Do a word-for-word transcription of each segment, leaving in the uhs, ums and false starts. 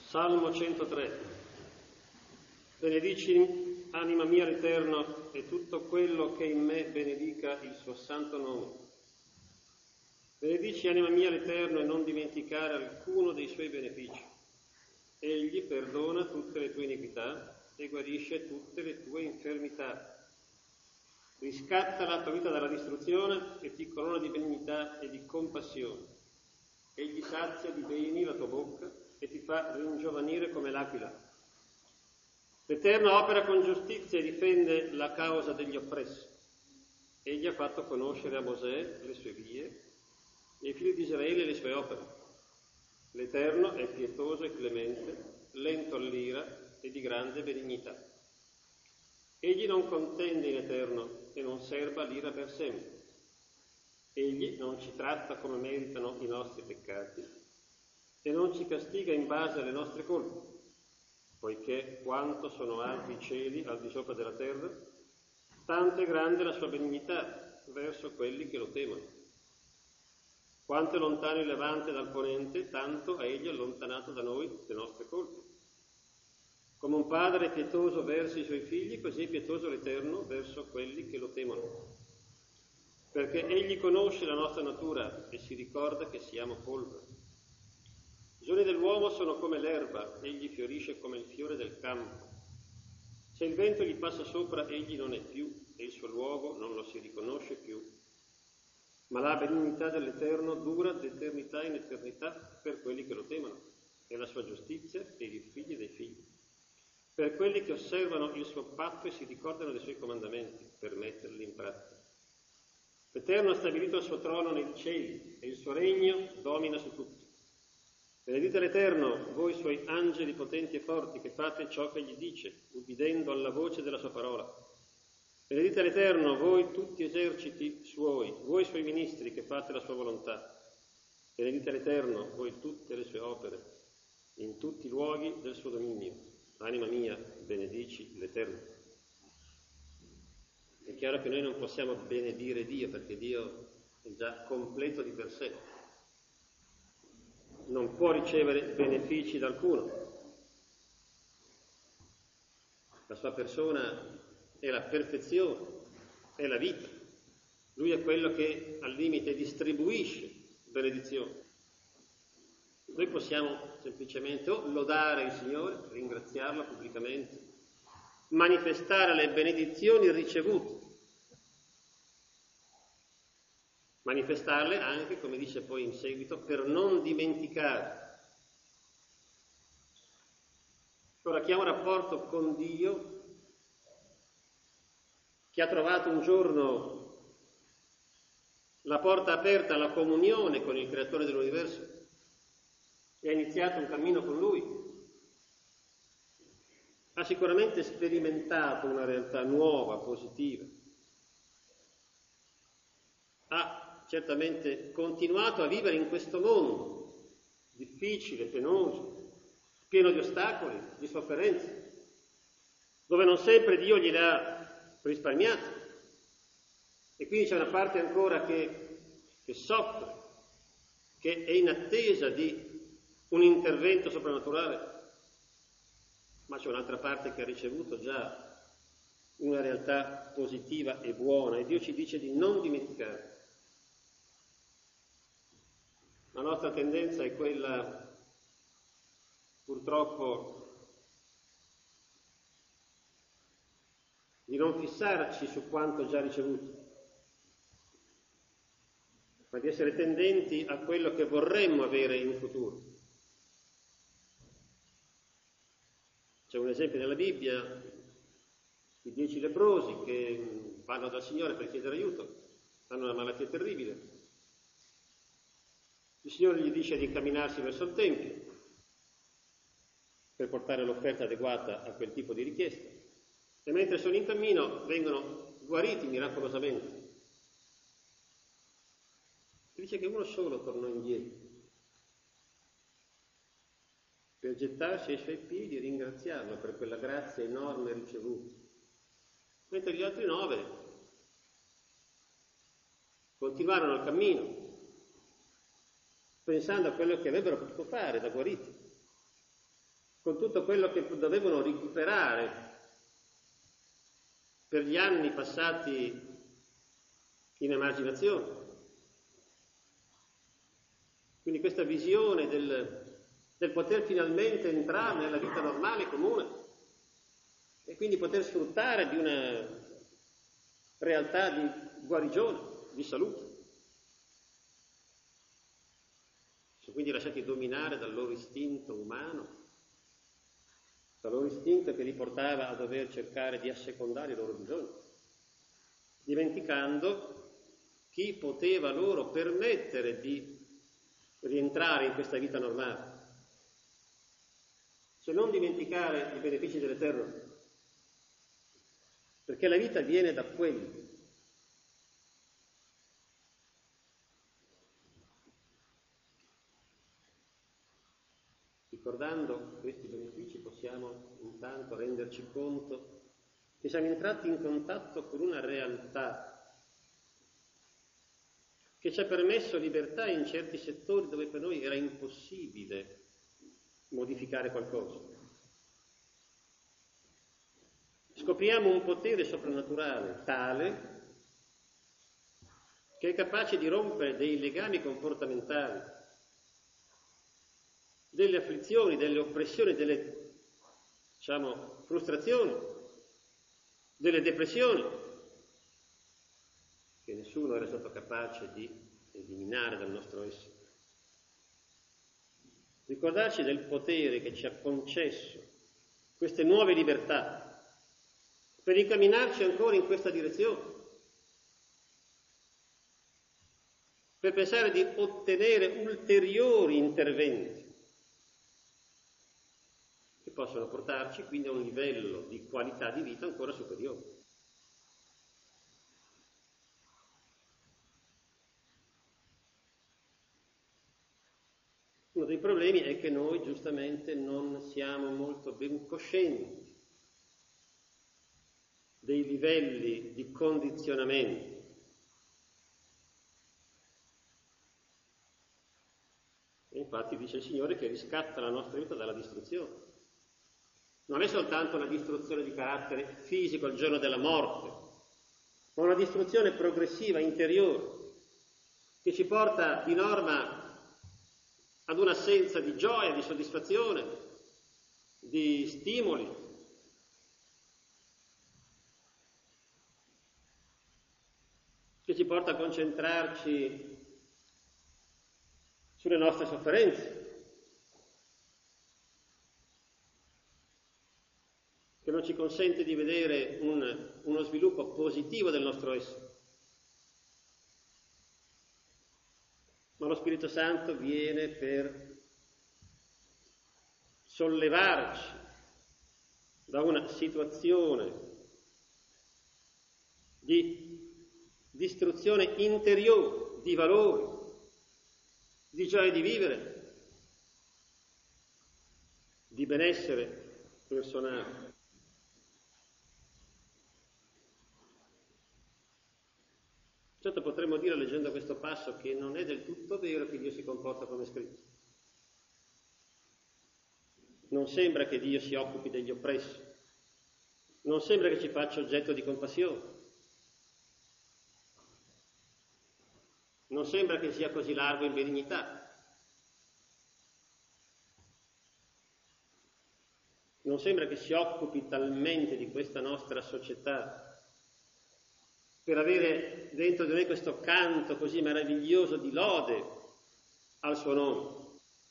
Salmo centotré. Benedici, anima mia, l'Eterno, e tutto quello che in me benedica il suo santo nome. Benedici, anima mia, l'Eterno, e non dimenticare alcuno dei suoi benefici. Egli perdona tutte le tue iniquità e guarisce tutte le tue infermità. Riscatta la tua vita dalla distruzione e ti corona di benignità e di compassione. Egli sazia di beni la tua bocca e ti fa ringiovanire come l'aquila. L'Eterno opera con giustizia e difende la causa degli oppressi. Egli ha fatto conoscere a Mosè le sue vie e ai figli di Israele le sue opere. L'Eterno è pietoso e clemente, lento all'ira e di grande benignità. Egli non contende in eterno e non serba l'ira per sempre. Egli non ci tratta come meritano i nostri peccati e non ci castiga in base alle nostre colpe, poiché quanto sono alti i cieli al di sopra della terra, tanto è grande la sua benignità verso quelli che lo temono. Quanto è lontano il levante dal ponente, tanto ha egli allontanato da noi le nostre colpe. Come un padre pietoso verso i suoi figli, così è pietoso l'Eterno verso quelli che lo temono. Perché egli conosce la nostra natura e si ricorda che siamo polvere. I giorni dell'uomo sono come l'erba, egli fiorisce come il fiore del campo. Se il vento gli passa sopra, egli non è più e il suo luogo non lo si riconosce più. Ma la benignità dell'Eterno dura d'eternità in eternità per quelli che lo temono, e la sua giustizia per i figli dei figli. Per quelli che osservano il suo patto e si ricordano dei suoi comandamenti, per metterli in pratica. L'Eterno ha stabilito il suo trono nei cieli e il suo regno domina su tutti. Benedite l'Eterno, voi suoi angeli potenti e forti, che fate ciò che egli dice, ubbidendo alla voce della sua parola. Benedite l'Eterno, voi tutti eserciti suoi, voi suoi ministri, che fate la sua volontà. Benedite l'Eterno, voi tutte le sue opere, in tutti i luoghi del suo dominio. Anima mia, benedici l'Eterno. È chiaro che noi non possiamo benedire Dio, perché Dio è già completo di per sé. Non può ricevere benefici da alcuno. La sua persona è la perfezione, è la vita. Lui è quello che al limite distribuisce benedizioni. Noi possiamo semplicemente o lodare il Signore, ringraziarlo pubblicamente, manifestare le benedizioni ricevute, manifestarle anche, come dice poi in seguito, per non dimenticare. Ora, chi ha un rapporto con Dio, chi ha trovato un giorno la porta aperta alla comunione con il Creatore dell'universo e ha iniziato un cammino con Lui, ha sicuramente sperimentato una realtà nuova, positiva. Ha certamente continuato a vivere in questo mondo difficile, penoso, pieno di ostacoli, di sofferenze, dove non sempre Dio gliel'ha risparmiato. E quindi c'è una parte ancora che, che soffre, che è in attesa di un intervento soprannaturale, ma c'è un'altra parte che ha ricevuto già una realtà positiva e buona, e Dio ci dice di non dimenticare. La nostra tendenza è quella, purtroppo, di non fissarci su quanto già ricevuto, ma di essere tendenti a quello che vorremmo avere in futuro. C'è un esempio nella Bibbia di dieci leprosi che vanno dal Signore per chiedere aiuto, hanno una malattia terribile. Il Signore gli dice di incamminarsi verso il Tempio per portare l'offerta adeguata a quel tipo di richiesta, e mentre sono in cammino vengono guariti miracolosamente. Si dice che uno solo tornò indietro per gettarsi ai suoi piedi e ringraziarlo per quella grazia enorme ricevuta, mentre gli altri nove continuarono il cammino pensando a quello che avrebbero potuto fare da guariti. con tutto quello che dovevano recuperare per gli anni passati in emarginazione. Quindi questa visione del, del poter finalmente entrare nella vita normale e comune e quindi poter sfruttare di una realtà di guarigione, di salute. Sono quindi lasciati dominare dal loro istinto umano, dal loro istinto che li portava a dover cercare di assecondare i loro bisogni, dimenticando chi poteva loro permettere di rientrare in questa vita normale. Cioè non dimenticare i benefici dell'Eterno, perché la vita viene da quelli. Ricordando questi benefici possiamo intanto renderci conto che siamo entrati in contatto con una realtà che ci ha permesso libertà in certi settori dove per noi era impossibile modificare qualcosa. Scopriamo un potere soprannaturale tale che è capace di rompere dei legami comportamentali, delle afflizioni, delle oppressioni, delle, diciamo, frustrazioni, delle depressioni, che nessuno era stato capace di eliminare dal nostro essere. Ricordarci del potere che ci ha concesso queste nuove libertà per incamminarci ancora in questa direzione, per pensare di ottenere ulteriori interventi che possono portarci quindi a un livello di qualità di vita ancora superiore. Uno dei problemi è che noi giustamente non siamo molto ben coscienti dei livelli di condizionamento. E infatti dice il Signore che riscatta la nostra vita dalla distruzione. Non è soltanto una distruzione di carattere fisico al giorno della morte, ma una distruzione progressiva, interiore, che ci porta di norma ad un'assenza di gioia, di soddisfazione, di stimoli. Che ci porta a concentrarci sulle nostre sofferenze, che non ci consente di vedere un, uno sviluppo positivo del nostro essere. Ma lo Spirito Santo viene per sollevarci da una situazione di distruzione interiore, di valori, di gioia di vivere, di benessere personale. Certo potremmo dire, leggendo questo passo, che non è del tutto vero che Dio si comporta come scritto. Non sembra che Dio si occupi degli oppressi, non sembra che ci faccia oggetto di compassione, non sembra che sia così largo in benignità, non sembra che si occupi talmente di questa nostra società per avere dentro di noi questo canto così meraviglioso di lode al suo nome.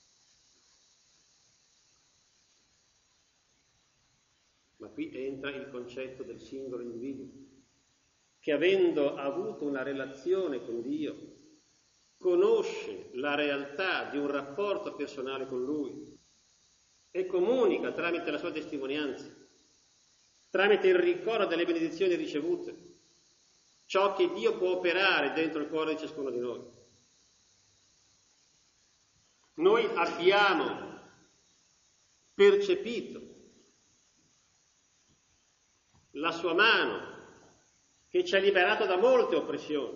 Ma qui entra il concetto del singolo individuo, che avendo avuto una relazione con Dio, conosce la realtà di un rapporto personale con Lui e comunica tramite la sua testimonianza, tramite il ricordo delle benedizioni ricevute, ciò che Dio può operare dentro il cuore di ciascuno di noi. Noi abbiamo percepito la sua mano che ci ha liberato da molte oppressioni.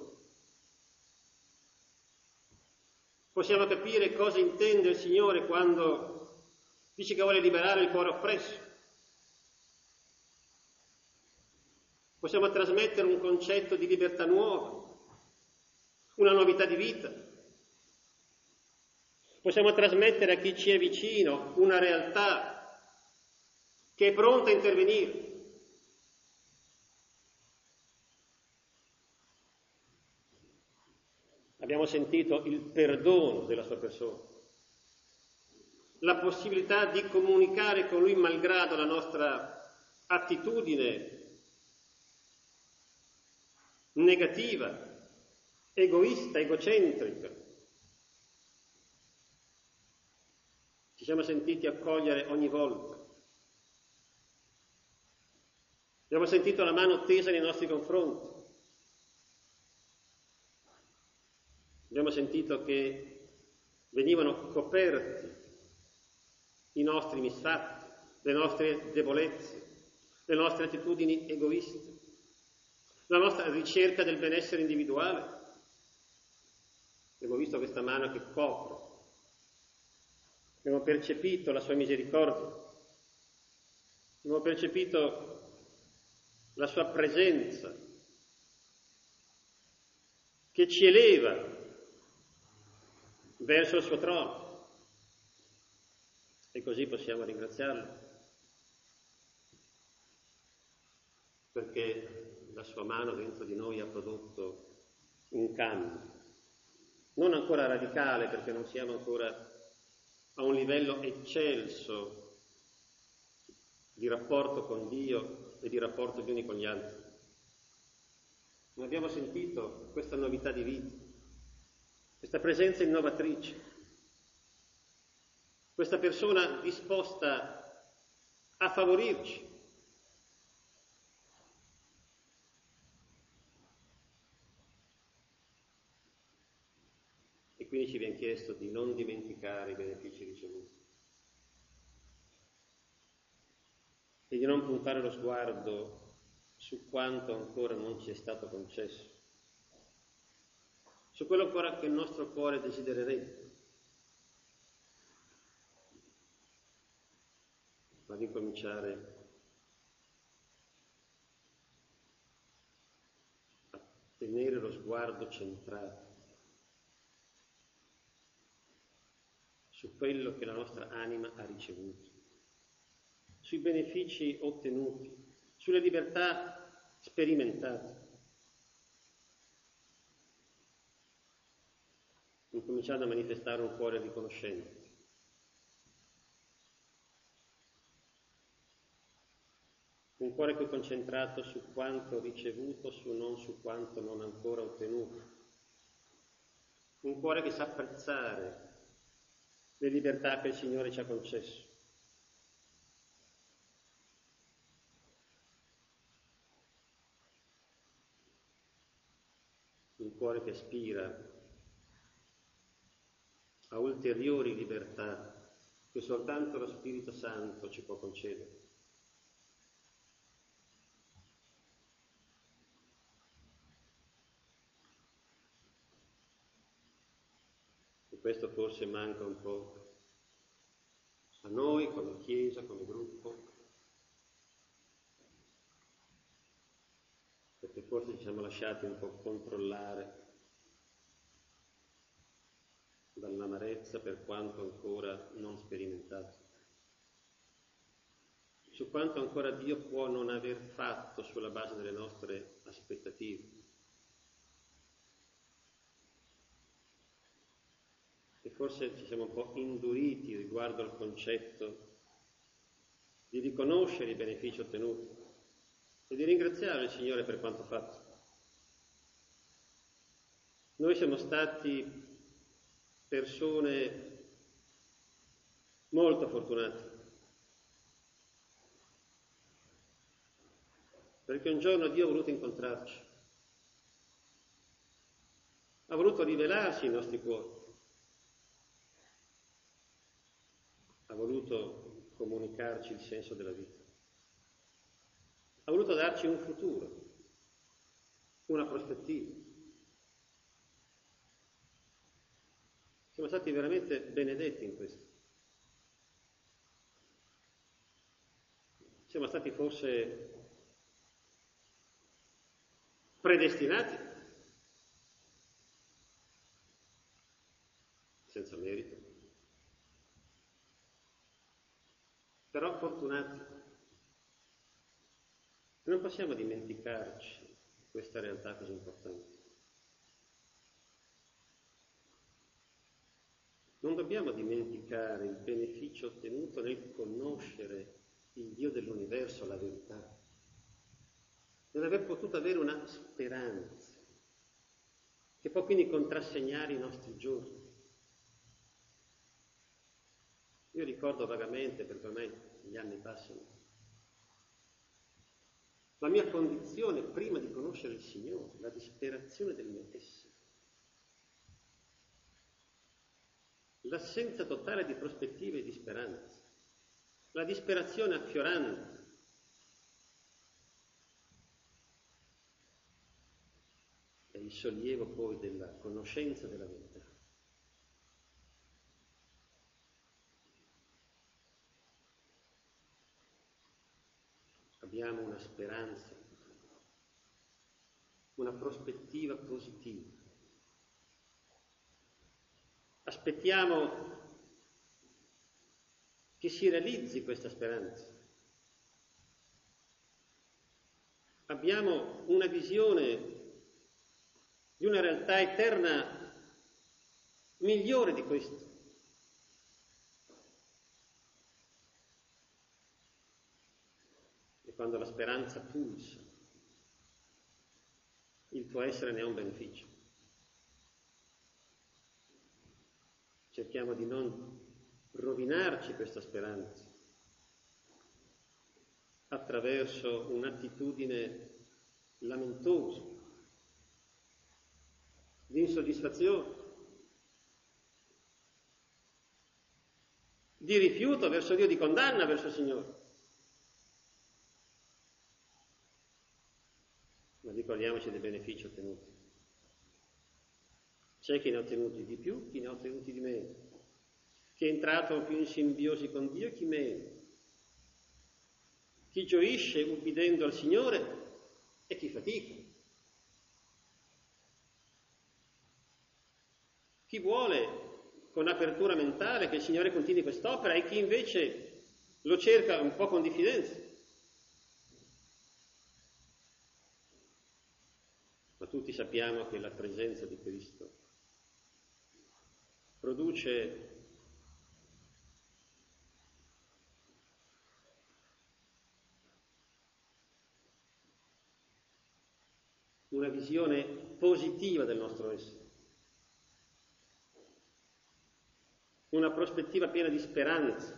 Possiamo capire cosa intende il Signore quando Dice che vuole liberare il cuore oppresso. Possiamo trasmettere un concetto di libertà nuova, una novità di vita. Possiamo trasmettere a chi ci è vicino una realtà che è pronta a intervenire. Abbiamo sentito il perdono della sua persona, la possibilità di comunicare con lui malgrado la nostra attitudine negativa, egoista, egocentrica. Ci siamo sentiti accogliere ogni volta. Abbiamo sentito la mano tesa nei nostri confronti. Abbiamo sentito che venivano coperti i nostri misfatti, le nostre debolezze, le nostre attitudini egoiste, la nostra ricerca del benessere individuale. Abbiamo visto questa mano che copre. Abbiamo percepito la sua misericordia. Abbiamo percepito la sua presenza che ci eleva verso il suo trono, e così possiamo ringraziarlo, perché la sua mano dentro di noi ha prodotto un cambio, non ancora radicale, perché non siamo ancora a un livello eccelso di rapporto con Dio e di rapporto gli uni con gli altri, ma abbiamo sentito questa novità di vita, questa presenza innovatrice, questa persona disposta a favorirci. E quindi ci viene chiesto di non dimenticare i benefici ricevuti e di non puntare lo sguardo su quanto ancora non ci è stato concesso, su quello ancora che il nostro cuore desidererebbe, ma di cominciare a tenere lo sguardo centrato su quello che la nostra anima ha ricevuto, sui benefici ottenuti, sulle libertà sperimentate. Incominciando a manifestare un cuore riconoscente. Un cuore più concentrato su quanto ricevuto, su non su quanto non ancora ottenuto. Un cuore che sa apprezzare le libertà che il Signore ci ha concesso. Un cuore che aspira a ulteriori libertà che soltanto lo Spirito Santo ci può concedere. E questo forse manca un po' a noi come Chiesa, come gruppo, perché forse ci siamo lasciati un po' controllare dall'amarezza per quanto ancora non sperimentato, su quanto ancora Dio può non aver fatto sulla base delle nostre aspettative. E forse ci siamo un po' induriti riguardo al concetto di riconoscere i benefici ottenuti e di ringraziare il Signore per quanto fatto. Noi siamo stati persone molto fortunate, perché un giorno Dio ha voluto incontrarci, ha voluto rivelarsi ai nostri cuori, ha voluto comunicarci il senso della vita, ha voluto darci un futuro, una prospettiva. Siamo stati veramente benedetti in questo. Siamo stati forse predestinati, senza merito, però fortunati. Non possiamo dimenticarci di questa realtà così importante. Non dobbiamo dimenticare il beneficio ottenuto nel conoscere il Dio dell'universo, la verità, nell'aver potuto avere una speranza che può quindi contrassegnare i nostri giorni. Io ricordo vagamente, perché ormai gli anni passano, la mia condizione prima di conoscere il Signore, la disperazione del mio essere. L'assenza totale di prospettive e di speranza, la disperazione affiorante. E il sollievo poi della conoscenza della verità. Abbiamo una speranza, una prospettiva positiva. Aspettiamo che si realizzi questa speranza. Abbiamo una visione di una realtà eterna migliore di questo. E quando la speranza pulsa, il tuo essere ne ha un beneficio. Cerchiamo di non rovinarci questa speranza attraverso un'attitudine lamentosa, di insoddisfazione, di rifiuto verso Dio, di condanna verso il Signore. Ma ricordiamoci dei benefici ottenuti. C'è chi ne ha ottenuti di più, chi ne ha ottenuti di meno, chi è entrato più in simbiosi con Dio e chi meno, chi gioisce ubbidendo al Signore e chi fatica, chi vuole con apertura mentale che il Signore continui quest'opera e chi invece lo cerca un po' con diffidenza. Ma tutti sappiamo che la presenza di Cristo produce una visione positiva del nostro essere, una prospettiva piena di speranza,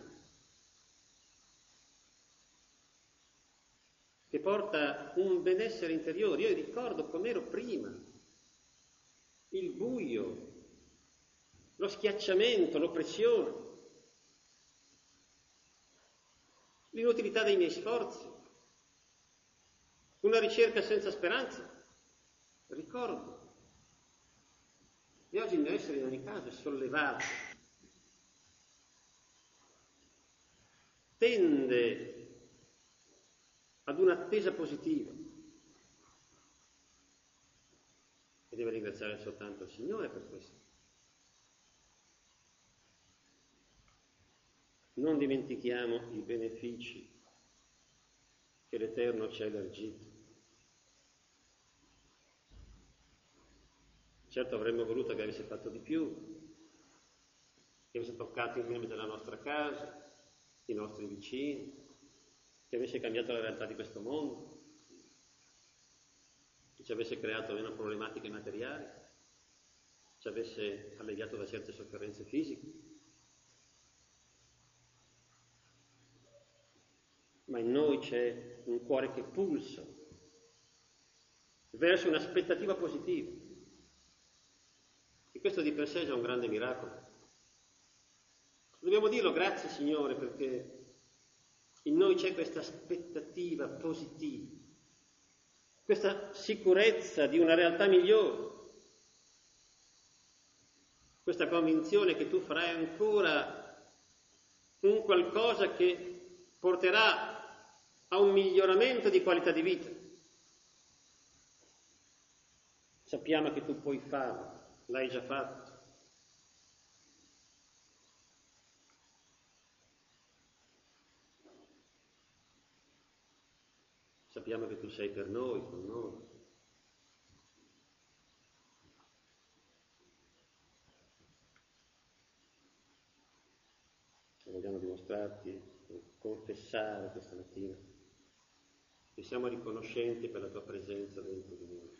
che porta un benessere interiore. Io ricordo com'ero prima, il buio, lo schiacciamento, l'oppressione, l'inutilità dei miei sforzi, una ricerca senza speranza. Ricordo. E oggi il mio essere in ogni caso è sollevato, tende ad un'attesa positiva e deve ringraziare soltanto il Signore per questo. Non dimentichiamo i benefici che l'Eterno ci ha elargiti. Certo avremmo voluto che avesse fatto di più, che avesse toccato i membri della nostra casa, i nostri vicini, che avesse cambiato la realtà di questo mondo, che ci avesse creato meno problematiche materiali, ci avesse alleviato da certe sofferenze fisiche. Ma in noi c'è un cuore che pulsa verso un'aspettativa positiva. E questo di per sé è già un grande miracolo. Dobbiamo dirlo, grazie Signore, perché in noi c'è questa aspettativa positiva, questa sicurezza di una realtà migliore, questa convinzione che tu farai ancora un qualcosa che porterà a un miglioramento di qualità di vita. Sappiamo che tu puoi farlo, l'hai già fatto. Sappiamo che tu sei per noi, con noi. E vogliamo dimostrarti, confessare questa mattina che siamo riconoscenti per la tua presenza dentro di noi.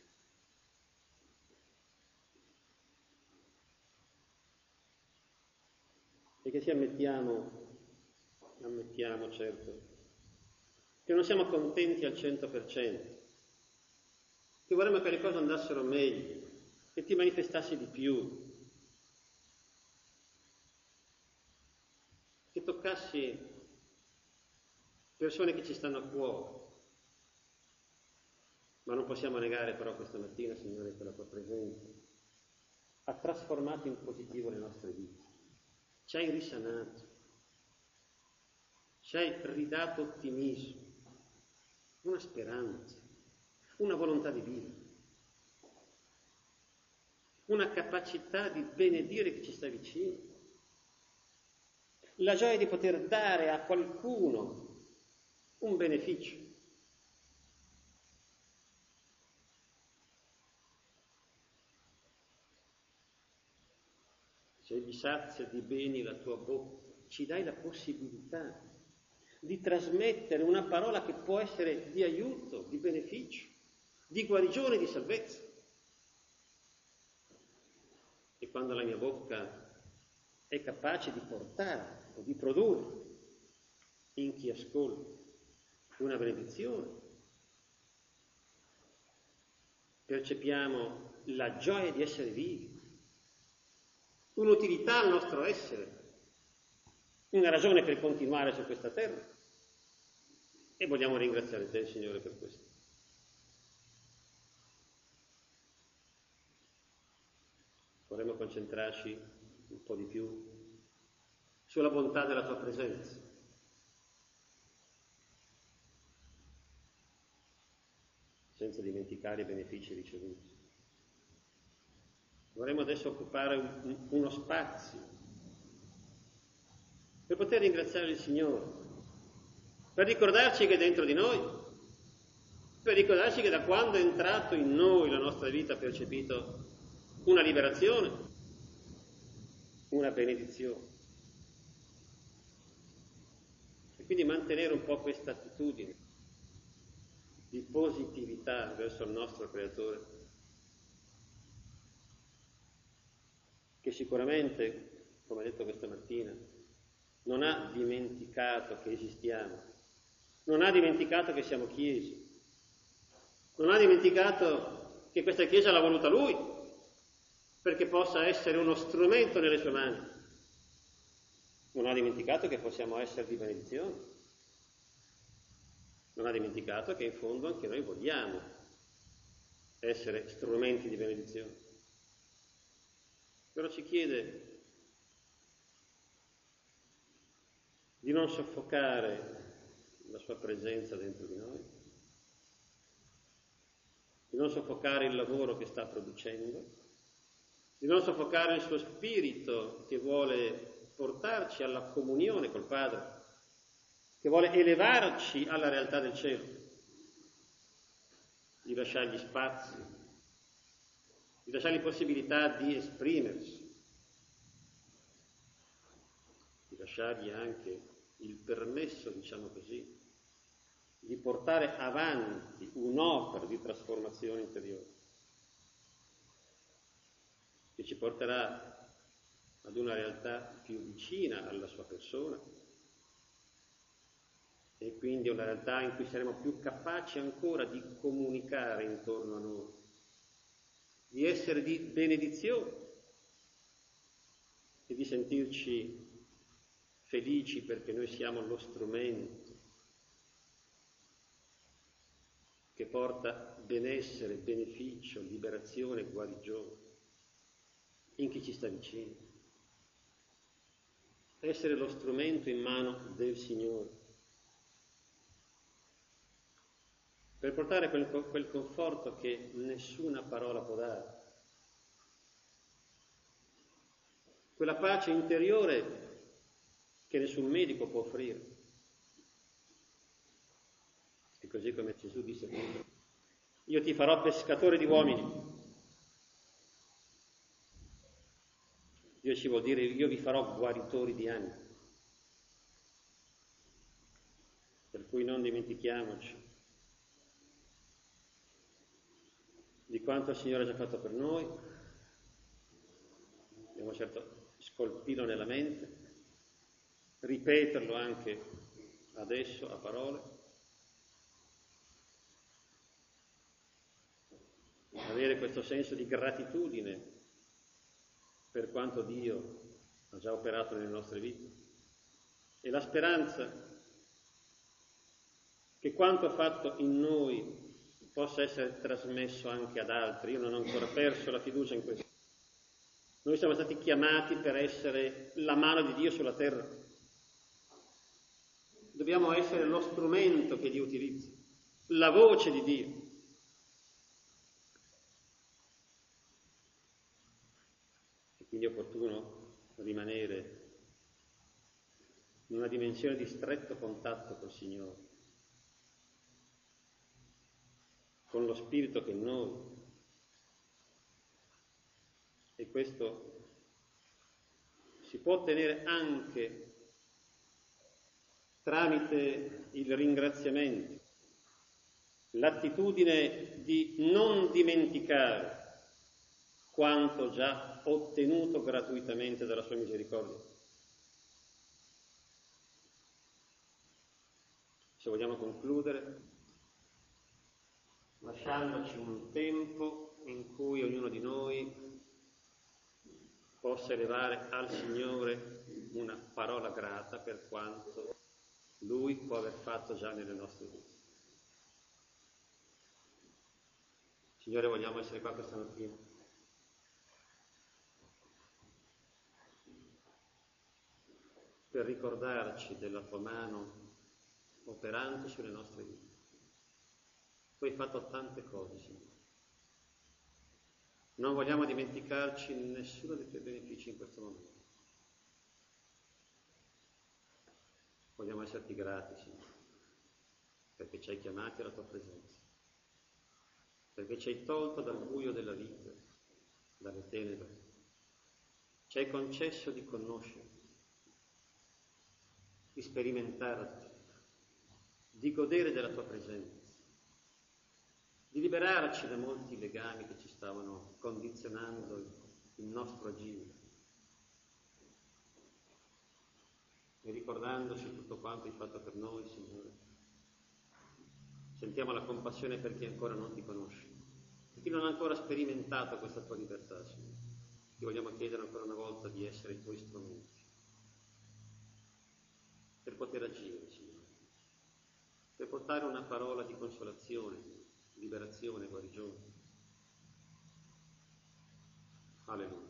E che ci ammettiamo, ammettiamo certo, che non siamo contenti al cento per cento, che vorremmo che le cose andassero meglio, che ti manifestassi di più, che toccassi persone che ci stanno a cuore. Ma non possiamo negare però questa mattina, Signore, che la tua presenza ha trasformato in positivo le nostre vite. Ci hai risanato, ci hai ridato ottimismo, una speranza, una volontà di vivere, una capacità di benedire chi ci sta vicino, la gioia di poter dare a qualcuno un beneficio. Se gli sazia di beni la tua bocca, ci dai la possibilità di trasmettere una parola che può essere di aiuto, di beneficio, di guarigione, di salvezza. E quando la mia bocca è capace di portare o di produrre in chi ascolta una benedizione, percepiamo la gioia di essere vivi, un'utilità al nostro essere, una ragione per continuare su questa terra. E vogliamo ringraziare te, Signore, per questo. Vorremmo concentrarci un po' di più sulla bontà della tua presenza. Senza dimenticare i benefici ricevuti. Vorremmo adesso occupare un, uno spazio per poter ringraziare il Signore, per ricordarci che è dentro di noi, per ricordarci che da quando è entrato in noi la nostra vita ha percepito una liberazione, una benedizione. E quindi mantenere un po' questa attitudine di positività verso il nostro Creatore, che sicuramente, come detto questa mattina, non ha dimenticato che esistiamo, non ha dimenticato che siamo Chiesa, non ha dimenticato che questa Chiesa l'ha voluta Lui, perché possa essere uno strumento nelle sue mani. Non ha dimenticato che possiamo essere di benedizione. Non ha dimenticato che in fondo anche noi vogliamo essere strumenti di benedizione. Però ci chiede di non soffocare la sua presenza dentro di noi, di non soffocare il lavoro che sta producendo, di non soffocare il suo spirito che vuole portarci alla comunione col Padre, che vuole elevarci alla realtà del cielo, di lasciargli spazi, di lasciargli possibilità di esprimersi, di lasciargli anche il permesso, diciamo così, di portare avanti un'opera di trasformazione interiore che ci porterà ad una realtà più vicina alla sua persona e quindi una realtà in cui saremo più capaci ancora di comunicare intorno a noi, di essere di benedizione e di sentirci felici perché noi siamo lo strumento che porta benessere, beneficio, liberazione, guarigione in chi ci sta vicino. Essere lo strumento in mano del Signore. per portare quel, quel conforto che nessuna parola può dare, quella pace interiore che nessun medico può offrire. E così come Gesù disse: io ti farò pescatore di uomini. Dio ci vuol dire: io vi farò guaritori di anime. Per cui non dimentichiamoci di quanto il Signore ha già fatto per noi. Dobbiamo certo scolpirlo nella mente, ripeterlo anche adesso a parole, avere questo senso di gratitudine per quanto Dio ha già operato nelle nostre vite e la speranza che quanto fatto in noi possa essere trasmesso anche ad altri. Io non ho ancora perso la fiducia in questo. Noi siamo stati chiamati per essere la mano di Dio sulla terra. Dobbiamo essere lo strumento che Dio utilizza, la voce di Dio. E quindi è opportuno rimanere in una dimensione di stretto contatto col Signore, con lo Spirito che è in noi. E questo si può ottenere anche tramite il ringraziamento, l'attitudine di non dimenticare quanto già ottenuto gratuitamente dalla sua misericordia. Se vogliamo concludere, lasciandoci un tempo in cui ognuno di noi possa elevare al Signore una parola grata per quanto Lui può aver fatto già nelle nostre vite. Signore, vogliamo essere qua questa mattina per ricordarci della Tua mano operante sulle nostre vite. Tu hai fatto tante cose, Signore. Non vogliamo dimenticarci nessuno dei Tuoi benefici in questo momento. Vogliamo esserti grati, Signore, perché ci hai chiamati alla Tua presenza, perché ci hai tolto dal buio della vita, dalle tenebre, ci hai concesso di conoscerti, di sperimentarti, di godere della Tua presenza, di liberarci da molti legami che ci stavano condizionando il nostro agire. E ricordandoci tutto quanto hai fatto per noi, Signore, sentiamo la compassione per chi ancora non ti conosce, per chi non ha ancora sperimentato questa tua libertà, Signore. Ti vogliamo chiedere ancora una volta di essere i tuoi strumenti per poter agire, Signore, per portare una parola di consolazione, liberazione, guarigione. Alleluia.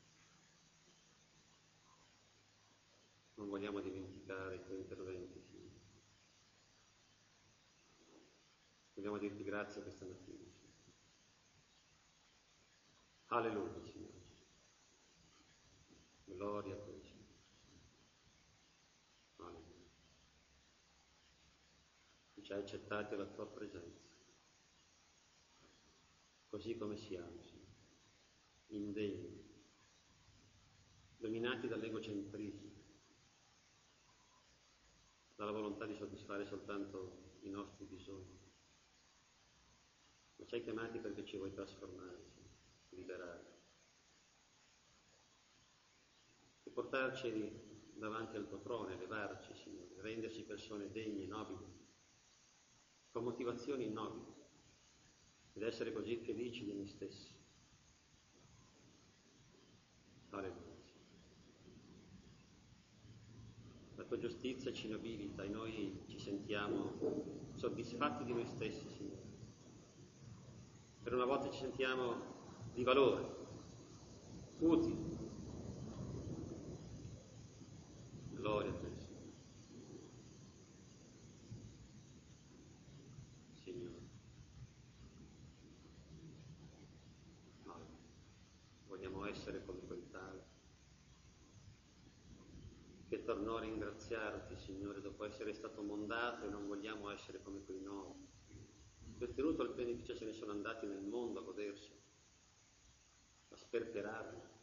Non vogliamo dimenticare i Tuoi interventi, Signore. Vogliamo dirti grazie questa mattina, Signore. Alleluia, Signore. Gloria a Te, Signore. Alleluia. Ci hai accettati alla Tua presenza, così come siamo, Signore, indegni, dominati dall'egocentrismo, dalla volontà di soddisfare soltanto i nostri bisogni. Ma ci hai chiamati perché ci vuoi trasformare, Signore, liberare e portarci davanti al Tuo trono, elevarci, Signore, renderci persone degne, nobili, con motivazioni nobili, ed essere così felici di noi stessi. Alleluia. La Tua giustizia ci nobilita e noi ci sentiamo soddisfatti di noi stessi, Signore. Per una volta ci sentiamo di valore, utili. Gloria a Te, Signore. Signore. vogliamo essere come quel tale, che tornò a ringraziarti, Signore, dopo essere stato mondato, e non vogliamo essere come quei nove. Per tenuto il beneficio se ne sono andati nel mondo a godersi, a sperperarlo.